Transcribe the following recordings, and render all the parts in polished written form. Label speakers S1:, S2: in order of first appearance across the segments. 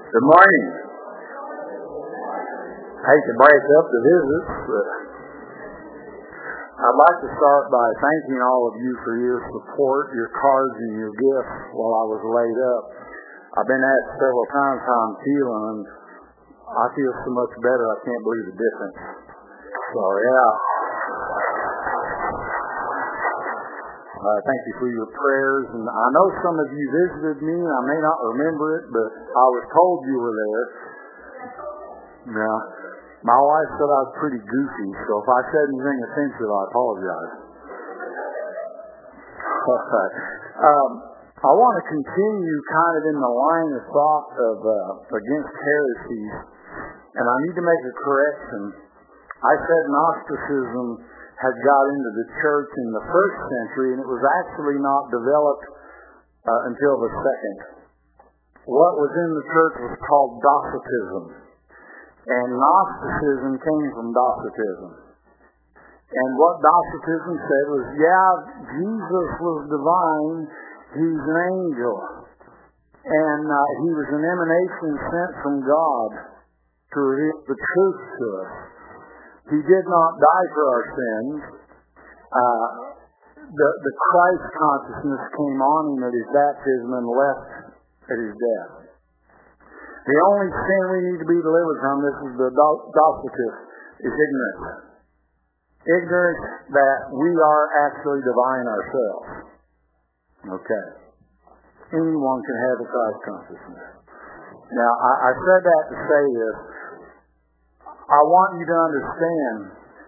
S1: Good morning. I hate to break up the visits, but I'd like to start by thanking all of you for your support, your cards, and your gifts while I was laid up. I've been asked several times how I'm feeling, and I feel so much better I can't believe the difference. So, yeah. Thank you for your prayers. And I know some of you visited me, and I may not remember it, but I was told you were there. Yeah. My wife said I was pretty goofy, so if I said anything offensive, I apologize. I want to continue kind of in the line of thought of against heresies, and I need to make a correction. I said Gnosticism had got into the church in the first century, and it was actually not developed until the second. What was in the church was called Docetism, and Gnosticism came from Docetism. And what Docetism said was, yeah, Jesus was divine, he's an angel, and he was an emanation sent from God to reveal the truth to us. He did not die for our sins. The Christ consciousness came on him at his baptism and left at his death. The only sin we need to be delivered from, this is the Docetist, is ignorance. Ignorance that we are actually divine ourselves. Okay. Anyone can have a Christ consciousness. Now, I said that to say this. I want you to understand,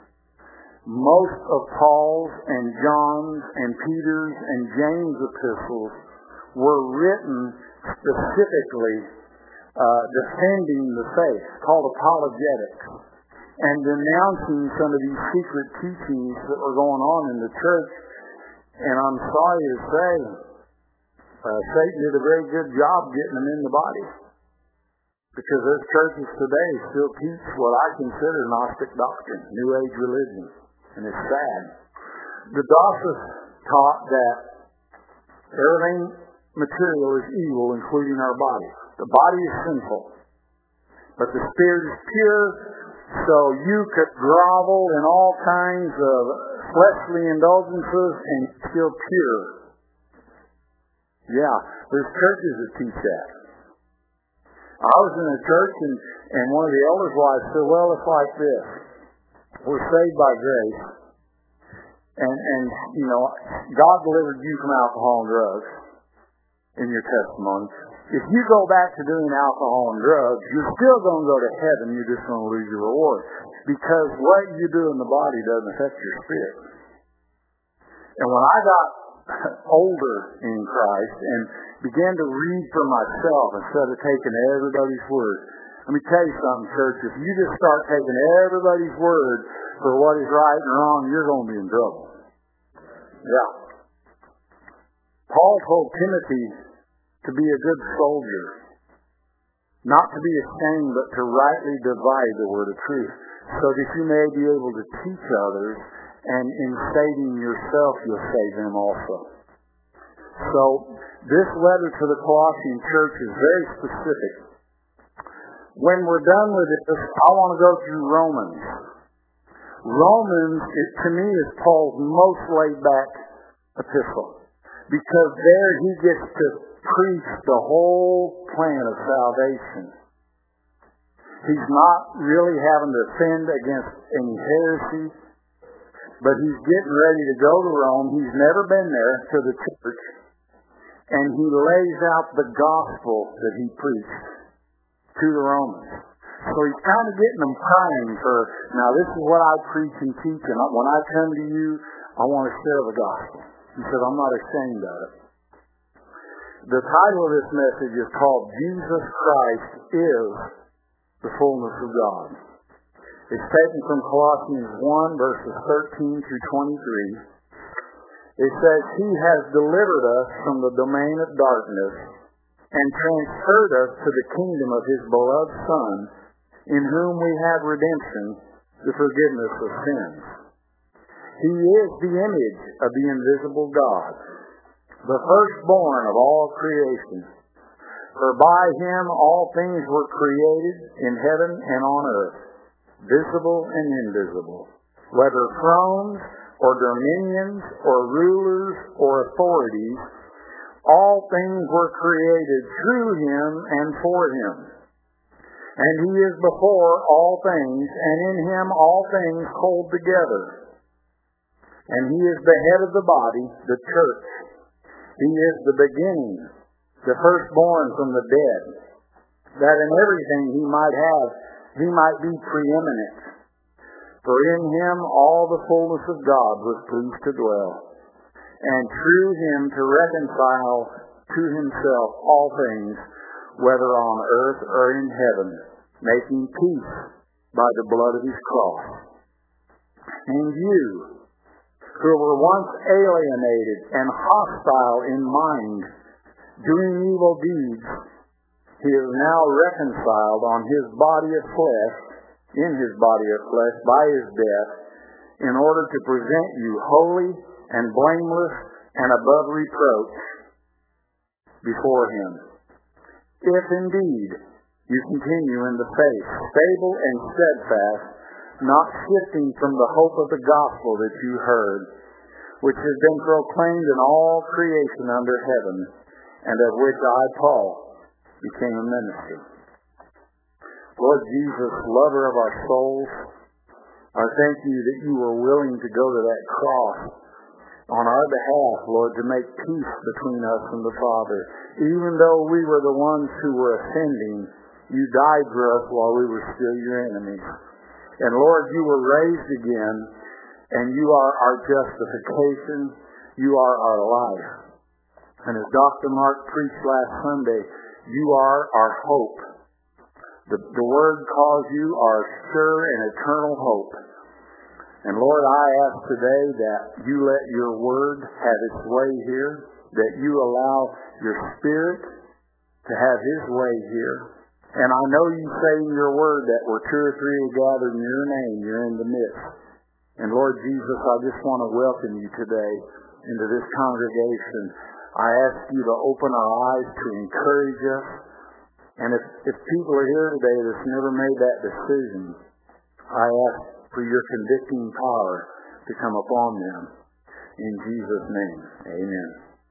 S1: most of Paul's and John's and Peter's and James' epistles were written specifically defending the faith, called apologetics, and denouncing some of these secret teachings that were going on in the church. And I'm sorry to say, Satan did a very good job getting them in the body. Because there's churches today still teach what I consider Gnostic doctrine, New Age religion, and it's sad. The Docetists taught that everything material is evil, including our body. The body is sinful, but the spirit is pure, so you could grovel in all kinds of fleshly indulgences and still pure. Yeah, there's churches that teach that. I was in a church, and one of the elders' wives said, well, it's like this. We're saved by grace, and you know, God delivered you from alcohol and drugs in your testimony. If you go back to doing alcohol and drugs, you're still going to go to heaven. You're just going to lose your reward. Because what you do in the body doesn't affect your spirit. And when I got older in Christ and began to read for myself instead of taking everybody's word. Let me tell you something, church. If you just start taking everybody's word for what is right and wrong, you're going to be in trouble. Yeah. Paul told Timothy to be a good soldier, not to be ashamed, but to rightly divide the word of truth, so that you may be able to teach others, and in saving yourself, you'll save them also. So, this letter to the Colossian church is very specific. When we're done with this, I want to go through Romans. Romans, to me, is Paul's most laid-back epistle, because there he gets to preach the whole plan of salvation. He's not really having to offend against any heresy, but he's getting ready to go to Rome. He's never been there, to the church. And he lays out the gospel that he preached to the Romans. So he's kind of getting them primed for, now this is what I preach and teach, and when I come to you, I want to share the gospel. He said, I'm not ashamed of it. The title of this message is called Jesus Christ is the Fullness of God. It's taken from Colossians 1, verses 13 through 23. It says, He has delivered us from the domain of darkness and transferred us to the kingdom of His beloved Son, in whom we have redemption, the forgiveness of sins. He is the image of the invisible God, the firstborn of all creation. For by him all things were created in heaven and on earth, visible and invisible, whether thrones or dominions or rulers or authorities, all things were created through him and for him. And he is before all things, and in him all things hold together. And he is the head of the body, the church. He is the beginning, the firstborn from the dead, that in everything he might be preeminent. For in him all the fullness of God was pleased to dwell, and through him to reconcile to himself all things, whether on earth or in heaven, making peace by the blood of his cross. And you, who were once alienated and hostile in mind, doing evil deeds, he is now reconciled in his body of flesh by his death, in order to present you holy and blameless and above reproach before him. If indeed you continue in the faith, stable and steadfast, not shifting from the hope of the gospel that you heard, which has been proclaimed in all creation under heaven, and of which I, Paul, became a minister. Lord Jesus, lover of our souls, I thank you that you were willing to go to that cross on our behalf, Lord, to make peace between us and the Father. Even though we were the ones who were offending, you died for us while we were still your enemies. And Lord, you were raised again, and you are our justification. You are our life. And as Dr. Mark preached last Sunday, you are our hope. The Word calls you our sure and eternal hope. And Lord, I ask today that you let your Word have its way here, that you allow your Spirit to have his way here. And I know you say in your Word that where two or three are gathered in your name, you're in the midst. And Lord Jesus, I just want to welcome you today into this congregation. I ask you to open our eyes to encourage us. And if people are here today that's never made that decision, I ask for your convicting power to come upon them. In Jesus' name, amen.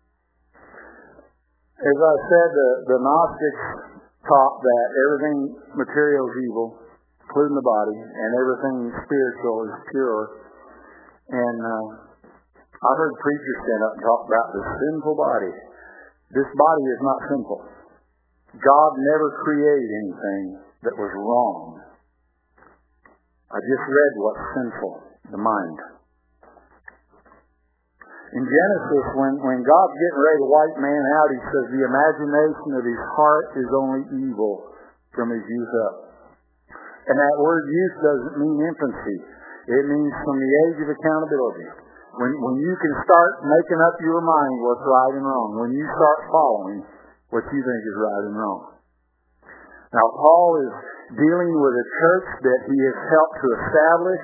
S1: As I said, the Gnostics taught that everything material is evil, including the body, and everything spiritual is pure. And I've heard preachers stand up and talk about the sinful body. This body is not sinful. God never created anything that was wrong. I just read what's sinful, the mind. In Genesis, when God's getting ready to wipe man out, he says the imagination of his heart is only evil from his youth up. And that word youth doesn't mean infancy. It means from the age of accountability. When you can start making up your mind what's right and wrong. When you start following what you think is right and wrong. Now, Paul is dealing with a church that he has helped to establish.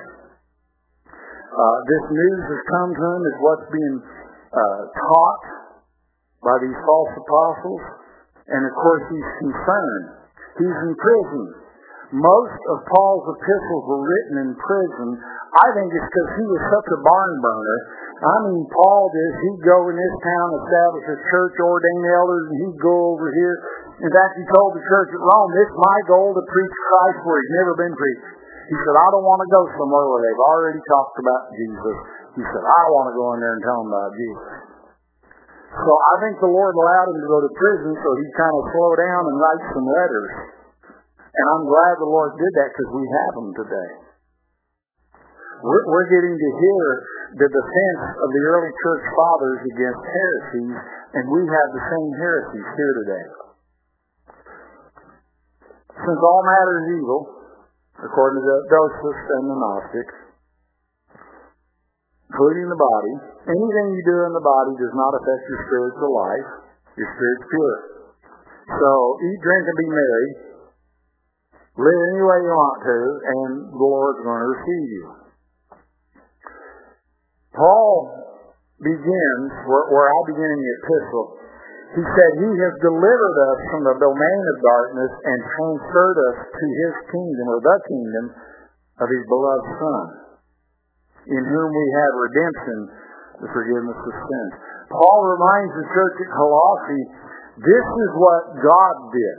S1: This news has come to him as what's being taught by these false apostles. And, of course, he's concerned. He's in prison. Most of Paul's epistles were written in prison. I think it's because he was such a barn burner. I mean, Paul he'd go in this town, establish a church, ordain elders, and he'd go over here. In fact, he told the church at Rome, it's my goal to preach Christ where he's never been preached. He said, I don't want to go somewhere where they've already talked about Jesus. He said, I want to go in there and tell them about Jesus. So I think the Lord allowed him to go to prison so he'd kind of slow down and write some letters. And I'm glad the Lord did that because we have them today. We're getting to hear the defense of the early church fathers against heresies, and we have the same heresies here today. Since all matter is evil, according to the Gnostics and the Gnostics, including the body, anything you do in the body does not affect your spiritual life. Your spirit's pure. So eat, drink, and be merry. Live any way you want to, and the Lord's going to receive you. Paul begins, where I begin in the epistle, He said, He has delivered us from the domain of darkness and transferred us to His kingdom, or the kingdom of His beloved Son, in whom we have redemption, the forgiveness of sins. Paul reminds the church at Colossae, this is what God did.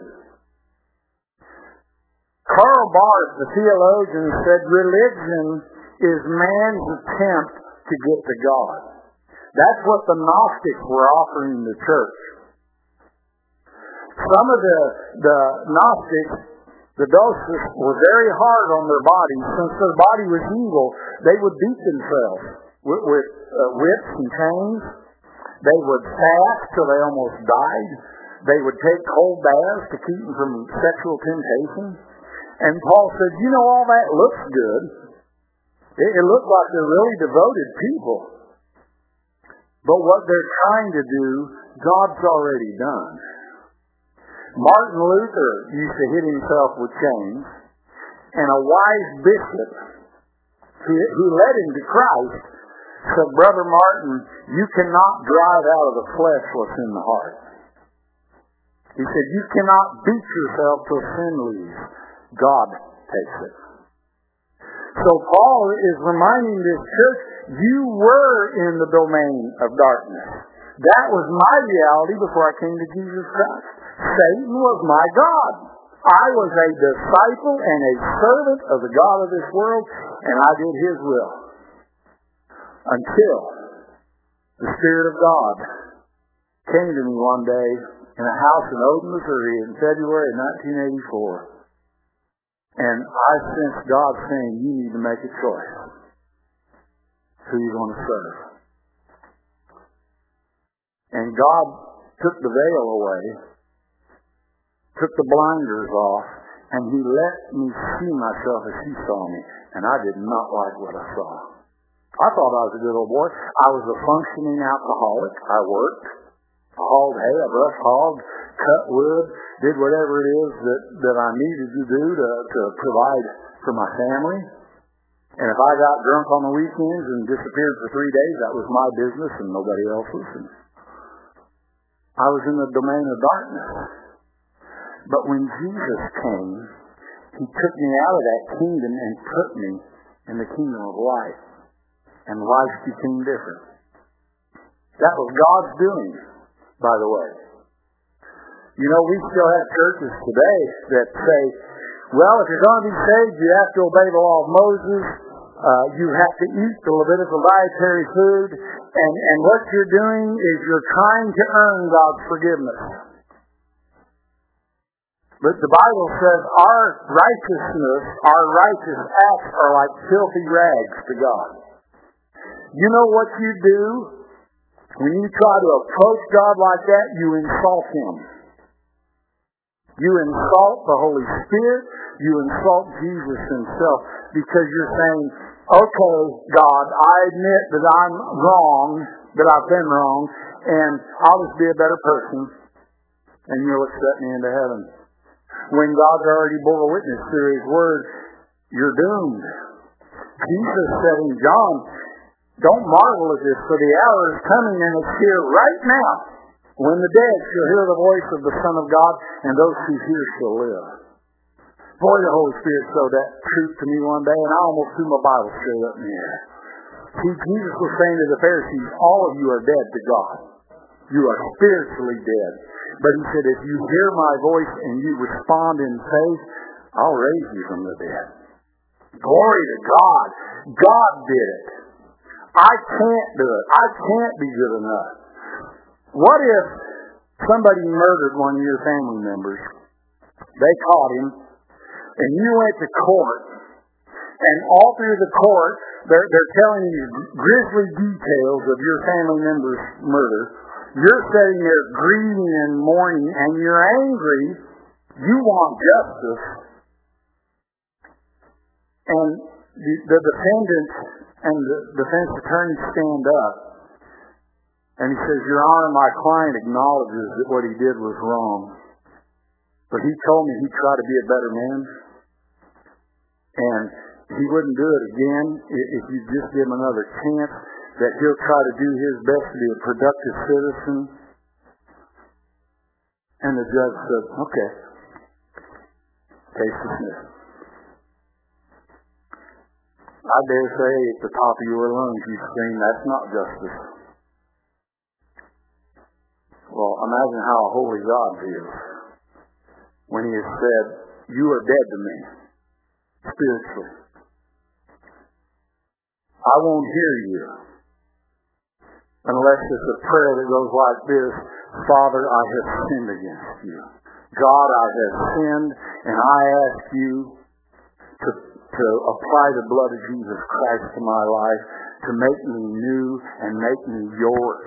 S1: Karl Barth, the theologian, said religion is man's attempt to get to God. That's what the Gnostics were offering the church. Some of the Gnostics, the Gnostics, were very hard on their bodies. Since their body was evil, they would beat themselves with whips and chains. They would fast till they almost died. They would take cold baths to keep them from sexual temptation. And Paul said, you know, all that looks good. It looked like they're really devoted people. But what they're trying to do, God's already done. Martin Luther used to hit himself with chains, and a wise bishop who led him to Christ said, Brother Martin, you cannot drive out of the flesh what's in the heart. He said, you cannot beat yourself till sin leaves. God takes it. So Paul is reminding this church, you were in the domain of darkness. That was my reality before I came to Jesus Christ. Satan was my God. I was a disciple and a servant of the God of this world, and I did His will. Until the Spirit of God came to me one day in a house in Odin, Missouri in February of 1984. And I sensed God saying, you need to make a choice. Who you're going to serve. And God took the veil away, took the blinders off, and He let me see myself as He saw me. And I did not like what I saw. I thought I was a good old boy. I was a functioning alcoholic. I worked. I hauled hay, I brush hogged, cut wood, did whatever it is that I needed to do to provide for my family. And if I got drunk on the weekends and disappeared for 3 days, that was my business and nobody else's. And I was in the domain of darkness. But when Jesus came, He took me out of that kingdom and put me in the kingdom of light. And life became different. That was God's doing, by the way. You know, we still have churches today that say, well, if you're going to be saved, you have to obey the law of Moses. You have to eat the Levitical dietary food. And what you're doing is you're trying to earn God's forgiveness. But the Bible says our righteousness, our righteous acts are like filthy rags to God. You know what you do? When you try to approach God like that, you insult Him. You insult the Holy Spirit. You insult Jesus Himself because you're saying, okay, God, I admit that I'm wrong, that I've been wrong, and I'll just be a better person, and you'll accept me into heaven. When God's already bore witness through His Word, you're doomed. Jesus said in John, don't marvel at this, for the hour is coming and it's here right now, when the dead shall hear the voice of the Son of God, and those who hear shall live. Boy, the Holy Spirit showed that truth to me one day, and I almost threw my Bible straight up in the air. See, Jesus was saying to the Pharisees, all of you are dead to God. You are spiritually dead. But He said, if you hear my voice and you respond in faith, I'll raise you from the dead. Glory to God. God did it. I can't do it. I can't be good enough. What if somebody murdered one of your family members? They caught him, and you went to court, and all through the court, they're telling you grisly details of your family member's murder. You're sitting there grieving and mourning, and you're angry. You want justice. And the defendant and the defense attorney stand up, and he says, Your Honor, my client acknowledges that what he did was wrong, but he told me he'd try to be a better man, and he wouldn't do it again if you just give him another chance, that he'll try to do his best to be a productive citizen. And the judge said, okay, case dismissed. I dare say at the top of your lungs you scream, that's not justice. Well, imagine how a holy God feels when he has said, you are dead to me, spiritually. I won't hear you unless it's a prayer that goes like this, Father, I have sinned against you. God, I have sinned, and I ask you to apply the blood of Jesus Christ to my life, to make me new and make me yours.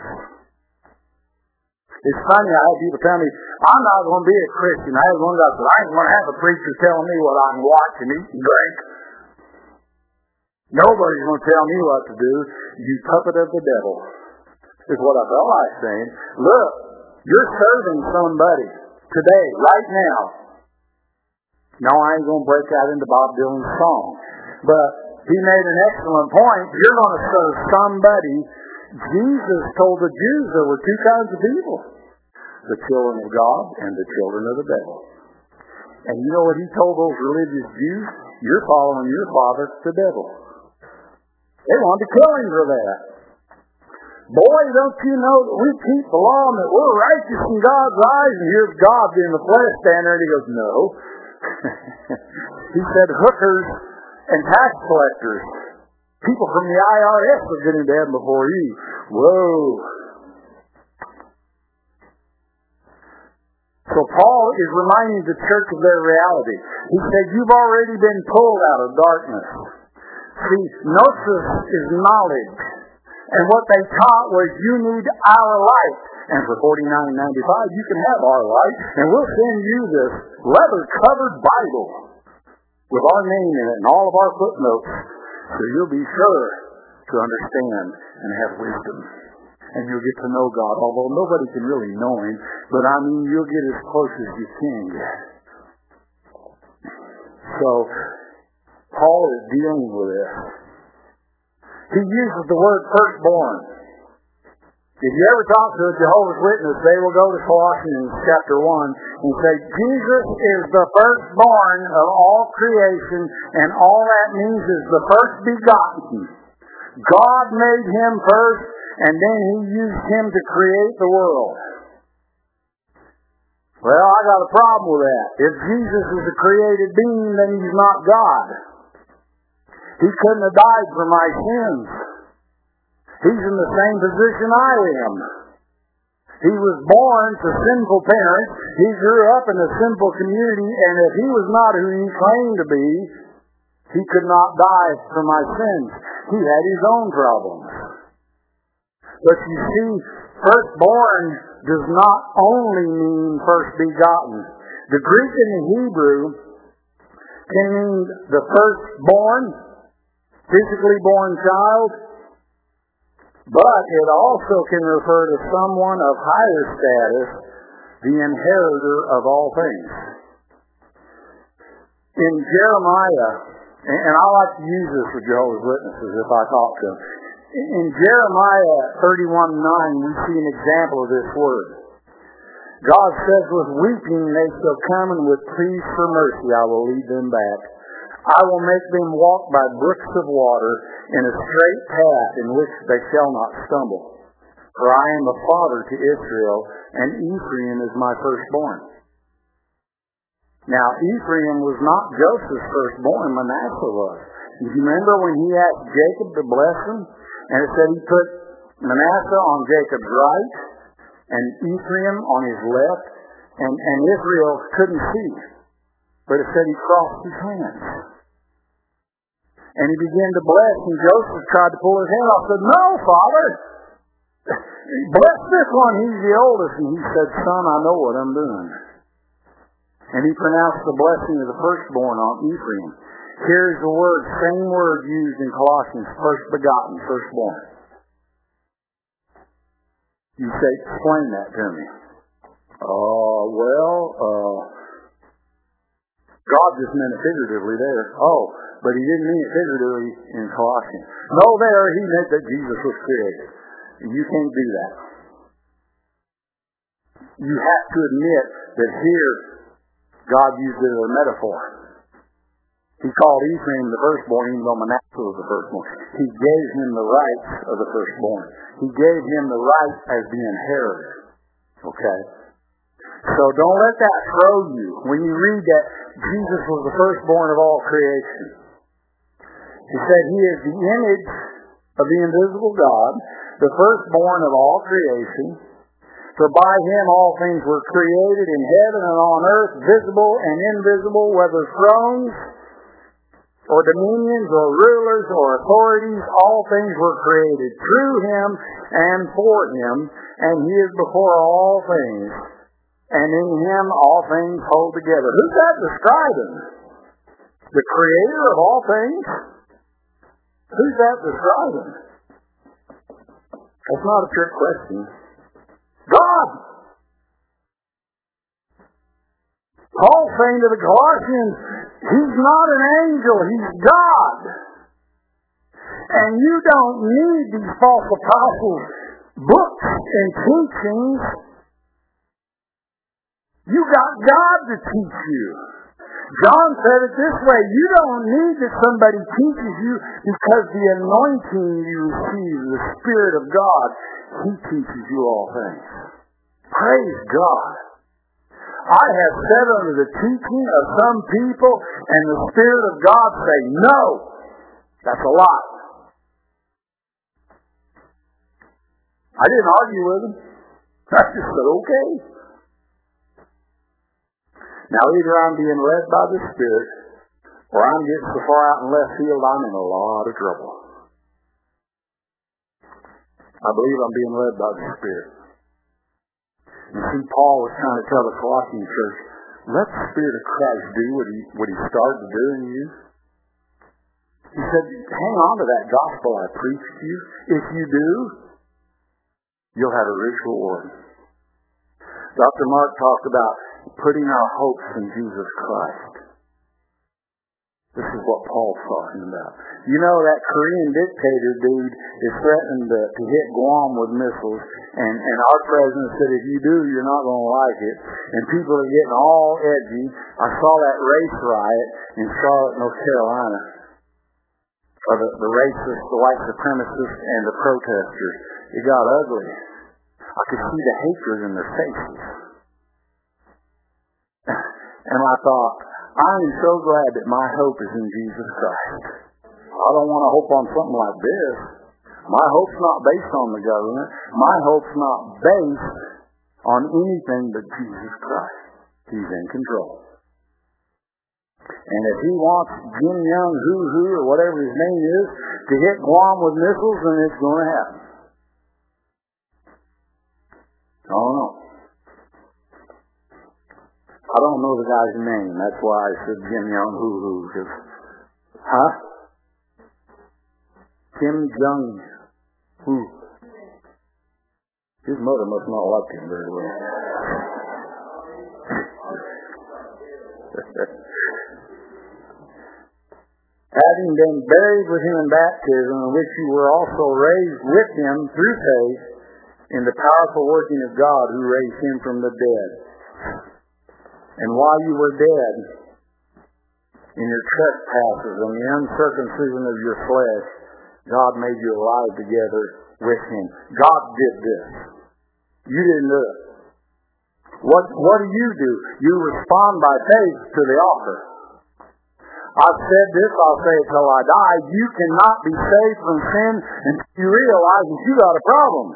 S1: It's funny, I have people tell me, I'm not going to be a Christian. I have one guy said, I ain't going to have a preacher telling me what I can watch and eat and drink. Nobody's going to tell me what to do. You puppet of the devil, is what I felt like saying. Look, you're serving somebody today, right now. No, I ain't going to break out into Bob Dylan's song. But he made an excellent point. You're going to serve somebody. Jesus told the Jews there were two kinds of people. The children of God and the children of the devil. And you know what he told those religious Jews? You're following your father, the devil. They wanted to kill him for that. Boy, don't you know that we keep the law and that we're righteous in God's eyes? And here's God in the flesh standing there and he goes, no. He said hookers and tax collectors, people from the IRS are getting to heaven before you. Whoa. So Paul is reminding the church of their reality. He said, you've already been pulled out of darkness. See, gnosis is knowledge. And what they taught was you need our light. And for $49.95 you can have our light. And we'll send you this leather-covered Bible with our name in it and all of our footnotes. So you'll be sure to understand and have wisdom. And you'll get to know God, although nobody can really know him. But I mean, you'll get as close as you can get. So, Paul is dealing with this. He uses the word firstborn. If you ever talk to a Jehovah's Witness, they will go to Colossians chapter 1 and say, Jesus is the firstborn of all creation, and all that means is the first begotten. God made him first, and then he used him to create the world. Well, I got a problem with that. If Jesus is a created being, then he's not God. He couldn't have died for my sins. He's in the same position I am. He was born to sinful parents. He grew up in a sinful community, and if he was not who he claimed to be, he could not die for my sins. He had his own problems. But you see, firstborn does not only mean first begotten. The Greek and the Hebrew can mean the firstborn, physically born child, but it also can refer to someone of higher status, the inheritor of all things. In Jeremiah, and I like to use this for Jehovah's Witnesses if I talk to them. In Jeremiah 31:9, we see an example of this word. God says, with weeping they shall come, and with pleas for mercy I will lead them back. I will make them walk by brooks of water in a straight path in which they shall not stumble. For I am a father to Israel, and Ephraim is my firstborn. Now, Ephraim was not Joseph's firstborn, Manasseh was. Do you remember when he asked Jacob to bless him? And it said he put Manasseh on Jacob's right, and Ephraim on his left, and Israel couldn't see. But it said he crossed his hands. And he began to bless, and Joseph tried to pull his hand off. Said, no, Father, bless this one, he's the oldest. And he said, son, I know what I'm doing. And he pronounced the blessing of the firstborn on Ephraim. Here's the word, same word used in Colossians, first begotten, firstborn. You say, explain that to me. God just meant it figuratively there. But he didn't mean it figuratively in Colossians. No, there he meant that Jesus was created. You can't do that. you have to admit that here God used it as a metaphor. He called Ephraim the firstborn, even though Manasseh was the firstborn. He gave him the rights of the firstborn. He gave him the right as the inheritor. Okay? So don't let that throw you when you read that Jesus was the firstborn of all creation. He said he is the image of the invisible God, the firstborn of all creation. For by him all things were created in heaven and on earth, visible and invisible, whether thrones or dominions or rulers or authorities, all things were created through him and for him, and he is before all things, and in him all things hold together. Who's that describing? The creator of all things? Who's that describing? That's not a trick question. God! Paul's saying to the Colossians, he's not an angel, he's God. And you don't need these false apostles' books and teachings. You got God to teach you. John said it this way, you don't need that somebody teaches you because the anointing you receive, the Spirit of God, he teaches you all things. Praise God. I have said under the teaching of some people, and the Spirit of God say, no, that's a lie. I didn't argue with them. I just said, okay. Now either I'm being led by the Spirit, or I'm getting so far out in left field, I'm in a lot of trouble. I believe I'm being led by the Spirit. You see, Paul was trying to tell the Colossian church, let the Spirit of Christ do what he started to do in you. He said, hang on to that gospel I preached to you. If you do, you'll have a rich reward. Dr. Mark talked about putting our hopes in Jesus Christ. This is what Paul's talking about. You know, that Korean dictator dude is threatening to hit Guam with missiles, and our president said, if you do, you're not going to like it. And people are getting all edgy. I saw that race riot in Charlotte, North Carolina. The racists, the white supremacists, and the protesters. It got ugly. I could see the hatred in their faces. And I thought, I am so glad that my hope is in Jesus Christ. I don't want to hope on something like this. My hope's not based on the government. My hope's not based on anything but Jesus Christ. He's in control. And if he wants Jim Young Hoo or whatever his name is to hit Guam with missiles, then it's going to happen. I don't know. I don't know the guy's name. That's why I said Jim Young Hoo. Huh? Kim Jong-Hoo. His mother must not like him very well. Having been buried with him in baptism, in which you were also raised with him through faith in the powerful working of God who raised him from the dead. And while you were dead in your trespasses and the uncircumcision of your flesh, God made you alive together with him. God did this. You didn't do it. What do? You respond by faith to the offer. I've said this, I'll say it till I die. You cannot be saved from sin until you realize that you got a problem.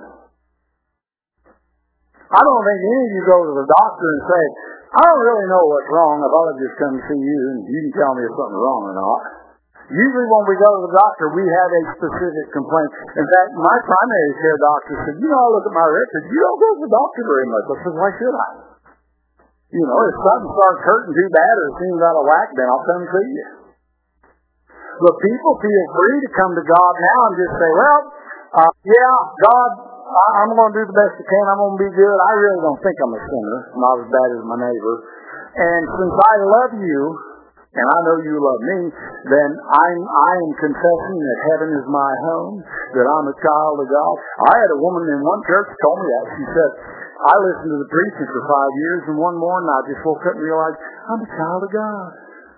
S1: I don't think any of you go to the doctor and say, I don't really know what's wrong. If I'll just come see you and you can tell me if something's wrong or not. Usually when we go to the doctor, we have a specific complaint. In fact, my primary care doctor said, I look at my records, you don't go to the doctor very much. I said, why should I? If something starts hurting too bad or it seems out of whack, then I'll come see you. But people feel free to come to God now and just say, God, I'm going to do the best I can. I'm going to be good. I really don't think I'm a sinner. Not as bad as my neighbor. And since I love you, and I know you love me, then I am confessing that heaven is my home, that I'm a child of God. I had a woman in one church told me that. She said, I listened to the preaching for 5 years, and one morning I just woke up and realized, I'm a child of God.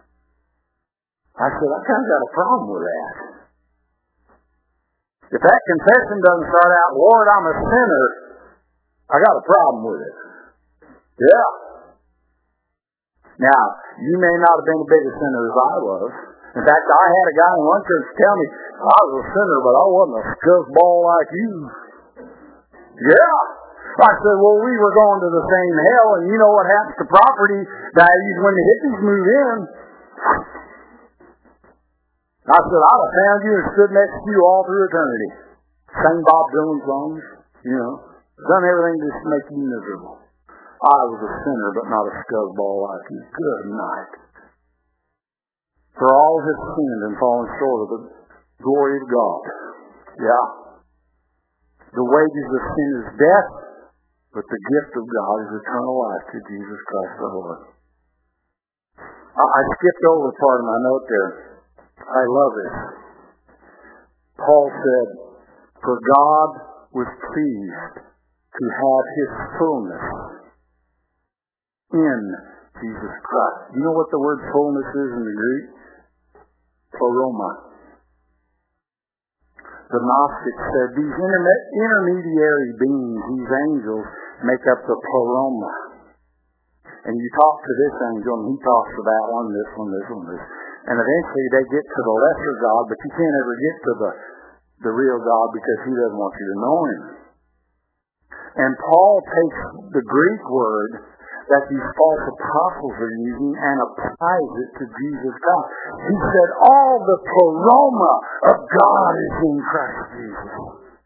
S1: I said, I kind of got a problem with that. If that confession doesn't start out, Lord, I'm a sinner, I got a problem with it. Yeah. Now, you may not have been a bigger sinner as I was. In fact, I had a guy in one church tell me I was a sinner, but I wasn't a scuffball like you. Yeah. I said, well, we were going to the same hell, and you know what happens to property values when the hippies move in. I said, I'd have found you and stood next to you all through eternity. Sang Bob Dylan songs, done everything to just make you miserable. I was a sinner, but not a scuzzball like you. Good night. For all has sinned and fallen short of the glory of God. Yeah. The wages of sin is death, but the gift of God is eternal life through Jesus Christ our Lord. I skipped over part of my note there. I love it. Paul said, for God was pleased to have his fullness in Jesus Christ. You know what the word fullness is in the Greek? Pleroma. The Gnostics said these intermediary beings, these angels, make up the pleroma. And you talk to this angel, and he talks to that one, this one, this one, this. And eventually they get to the lesser God, but you can't ever get to the real God because he doesn't want you to know him. And Paul takes the Greek word that these false apostles are using and applies it to Jesus Christ. He said, all the pleroma of God is in Christ Jesus.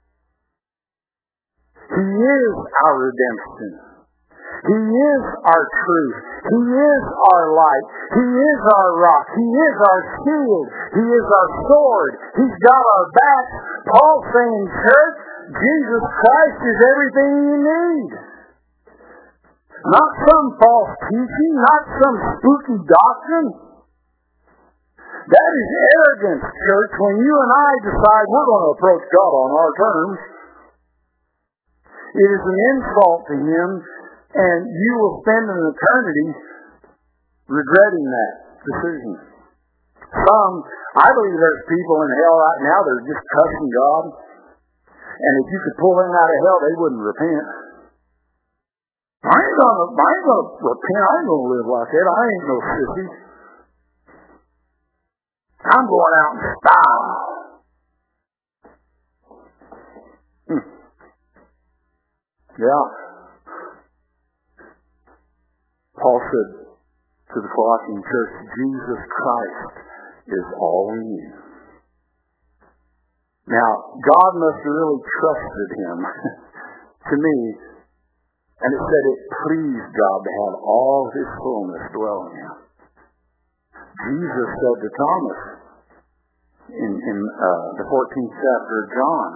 S1: He is our redemption. He is our truth. He is our light. He is our rock. He is our shield. He is our sword. He's got our back. Paul's saying, church, Jesus Christ is everything you need. Not some false teaching, not some spooky doctrine. That is arrogance, church, when you and I decide we're going to approach God on our terms. It is an insult to him, and you will spend an eternity regretting that decision. I believe there's people in hell right now that are just cussing God, and if you could pull them out of hell, they wouldn't repent. I ain't gonna repent. I ain't gonna live like that. I ain't no sissy. I'm going out in style. Yeah. Paul said to the Colossian church, Jesus Christ is all we need. Now, God must have really trusted him to me. And it said it pleased God to have all his fullness dwell in him. Jesus said to Thomas in the 14th chapter of John,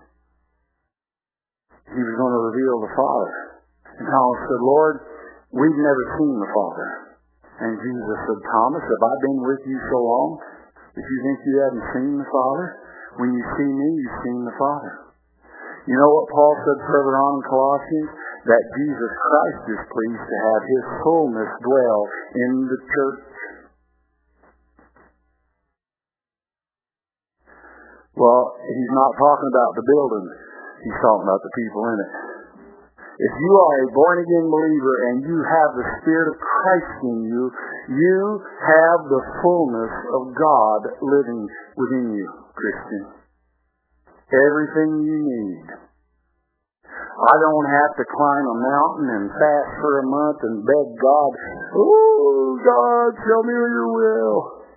S1: he was going to reveal the Father. And Thomas said, Lord, we've never seen the Father. And Jesus said, Thomas, have I been with you so long that you think you haven't seen the Father? When you see me, you've seen the Father. You know what Paul said further on in Colossians? That Jesus Christ is pleased to have his fullness dwell in the church. Well, he's not talking about the building. He's talking about the people in it. If you are a born-again believer and you have the Spirit of Christ in you, you have the fullness of God living within you, Christian. Everything you need. I don't have to climb a mountain and fast for a month and beg God, oh, God, show me your will.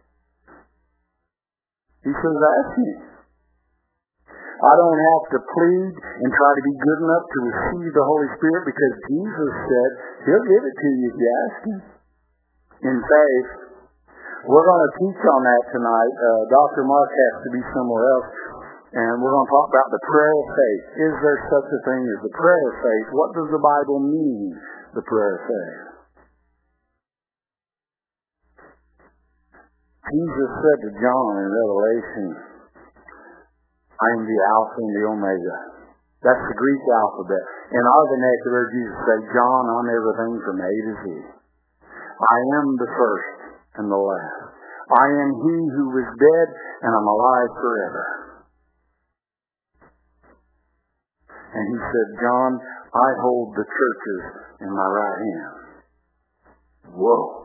S1: He says, ask me. I don't have to plead and try to be good enough to receive the Holy Spirit because Jesus said he'll give it to you if you ask him in faith. We're going to teach on that tonight. Dr. Mark has to be somewhere else. And we're going to talk about the prayer of faith. Is there such a thing as the prayer of faith? What does the Bible mean, the prayer of faith? Jesus said to John in Revelation, I am the Alpha and the Omega. That's the Greek alphabet. In our vernacular, Jesus said, John, I'm everything from A to Z. I am the first and the last. I am he who was dead, and I'm alive forever. And he said, John, I hold the churches in my right hand. Whoa.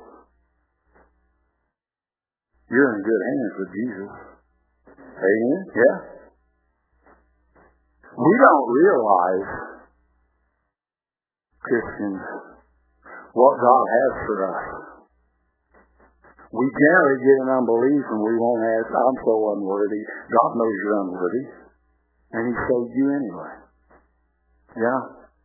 S1: You're in good hands with Jesus. Amen? Yeah? We don't realize, Christians, what God has for us. We generally get in unbelief and we won't ask, I'm so unworthy. God knows you're unworthy. And he saved you anyway. Yeah?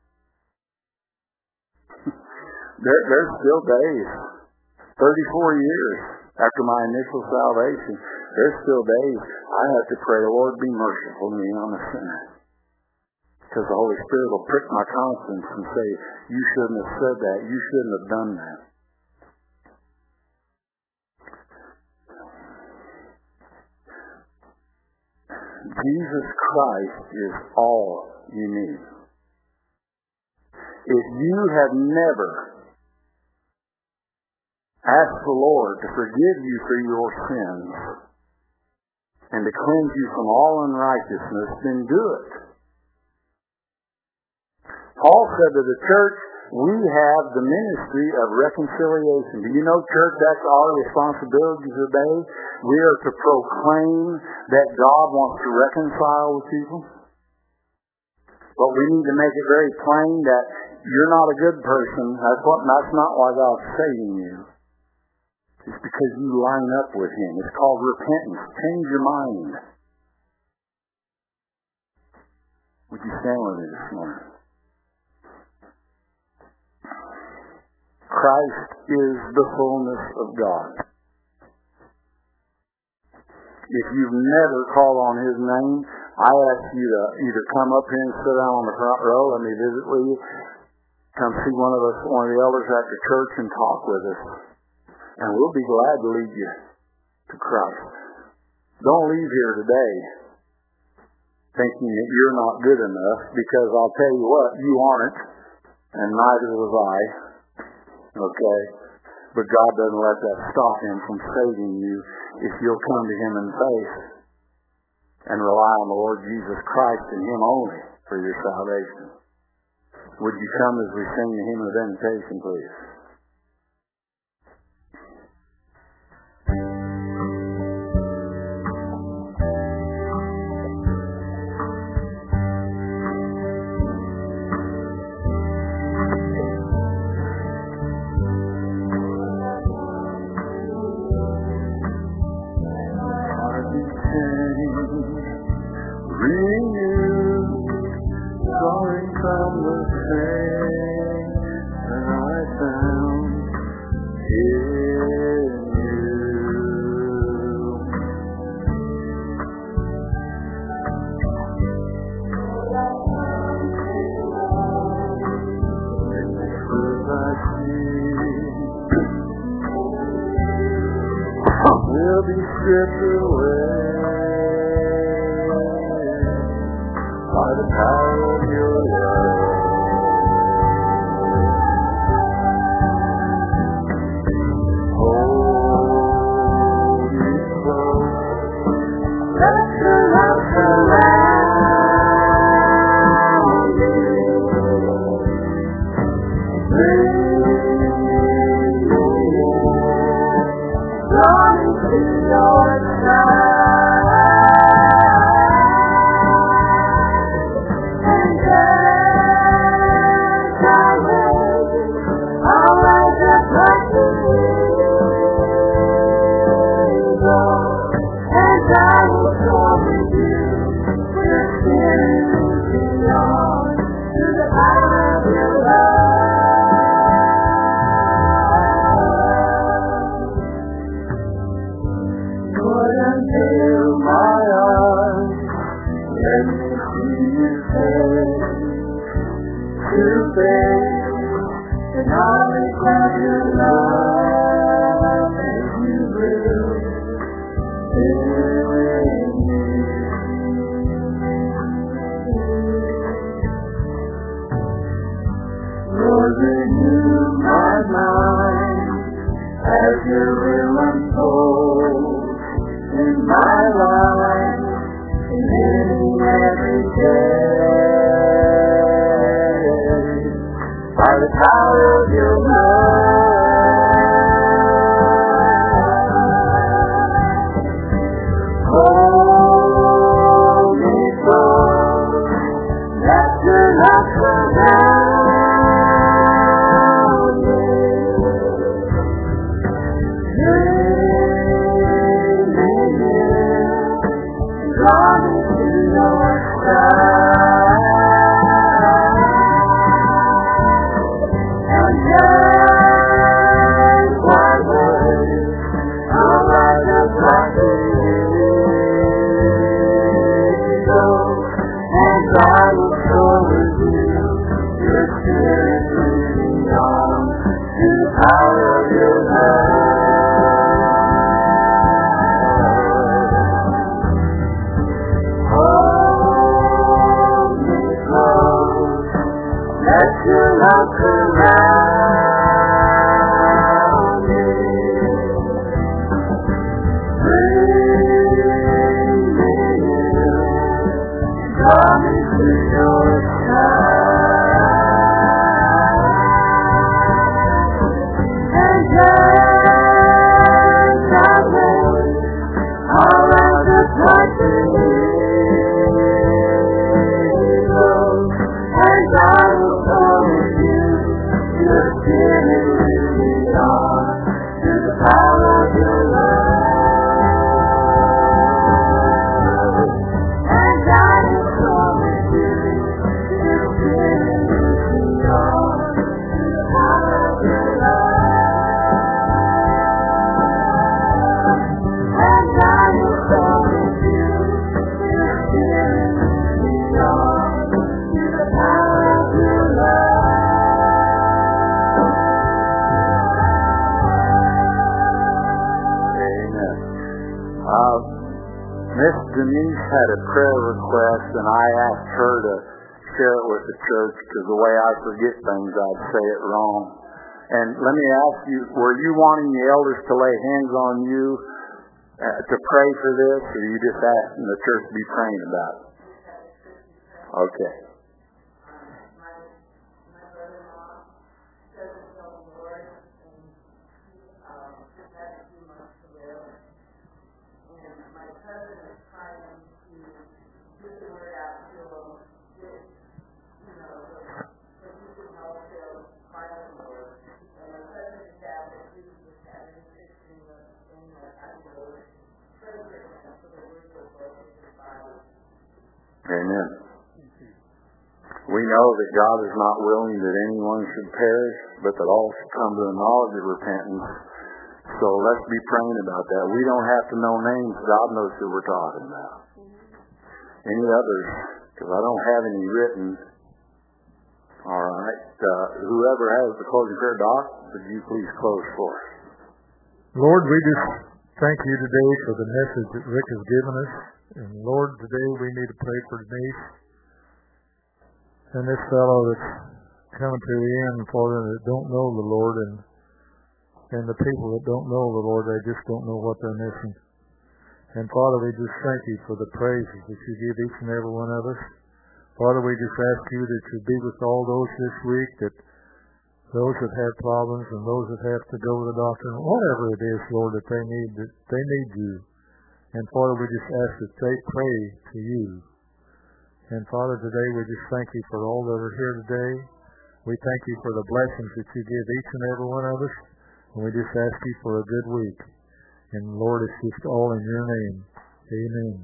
S1: There's still days, 34 years after my initial salvation, there's still days I have to pray, Lord, be merciful to me, I'm a sinner. Because the Holy Spirit will prick my conscience and say, you shouldn't have said that, you shouldn't have done that. Jesus Christ is all you need. If you have never asked the Lord to forgive you for your sins and to cleanse you from all unrighteousness, then do it. Paul said to the church, we have the ministry of reconciliation. Do you know, church, that's our responsibility today? We are to proclaim that God wants to reconcile with people. But we need to make it very plain that you're not a good person. That's not why God's saving you. It's because you line up with Him. It's called repentance. Change your mind. Would you stand with me this morning? Christ is the fullness of God. If you've never called on His name, I ask you to either come up here and sit down on the front row, let me visit with you, come see one of the elders after church and talk with us. And we'll be glad to lead you to Christ. Don't leave here today thinking that you're not good enough, because I'll tell you what, you aren't, and neither was I. Okay? But God doesn't let that stop Him from saving you if you'll come to Him in faith and rely on the Lord Jesus Christ and Him only for your salvation. Would you come as we sing the hymn of invitation, please? Will be stripped away by the power of your love. Hold me close, let your love surround you. Bring to your side, and then I'll rise up like the eagle, and I will soar with you, with spirits beyond, to the power of your love. Until my eyes let me see you face to face, the knowledge of your love as you will Miss Denise had a prayer request, and I asked her to share it with the church because the way I forget things, I'd say it wrong. And let me ask you, were you wanting the elders to lay hands on you to pray for this, or you just asking the church to be praying about it? Okay. Amen. We know that God is not willing that anyone should perish, but that all should come to the knowledge of repentance. So let's be praying about that. We don't have to know names. God knows who we're talking about. Any others? Because I don't have any written. All right. Whoever has the closing prayer, Doc, would you please close for us?
S2: Lord, we just thank you today for the message that Rick has given us. And Lord, today we need to pray for Denise and this fellow that's coming to the end, Father, that don't know the Lord, and the people that don't know the Lord, they just don't know what they're missing. And Father, we just thank you for the praises that you give each and every one of us. Father, we just ask you that you be with all those this week, that those that have problems and those that have to go to the doctor, whatever it is, Lord, that they need you. And Father, we just ask that they pray to you. And Father, today we just thank you for all that are here today. We thank you for the blessings that you give each and every one of us. And we just ask you for a good week. And Lord, it's just all in your name. Amen.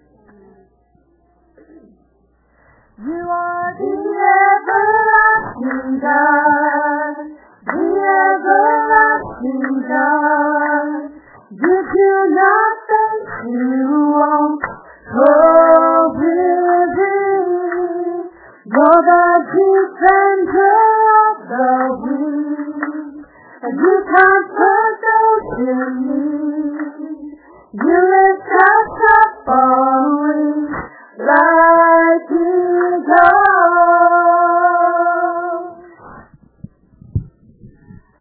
S3: You are the everlasting God, the everlasting God. Did you not think you won't go with me? You're the defender of the weak, and you comfort those in need. You lift the